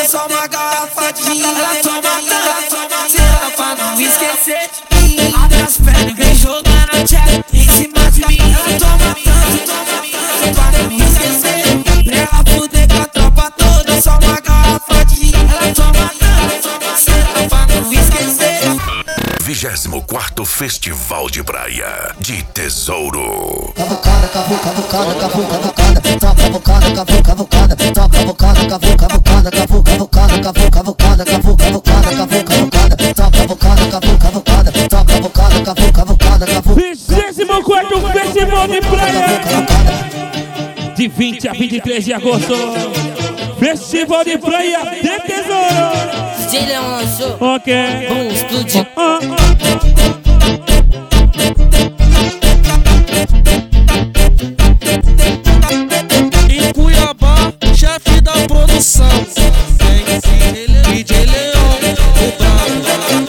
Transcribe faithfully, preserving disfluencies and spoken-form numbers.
só uma garrafa de gin. Ela toma tanto, se ela pra não esquecer de mim. Abre as pernas e vem jogando check em cima de mim. Ela toma tanto, toma pra não esquecer. Ela fuder com a tropa toda, só uma garrafa de gin. Ela toma tanto, se ela pra não esquecer. vigésimo quarto Festival de Praia de Tesouro. Cavucada, cavu, cavucada, cavu, cavucada, tá cavucada, cavu, cavucada, tá cavucada, cavu, cavucada, cavu, cavucada, cavu, cavucada, cavu, cavucada, cavu, cavucada, tá cavucada, cavu, cavucada, tá cavucada, cavu, cavucada, cavu. vigésimo quarto Festival de Praia de vinte a vinte e três de agosto. Festival de Praia de Tesouro. D J Leão lançou. Ok. Vamos explodir. Ah, ah.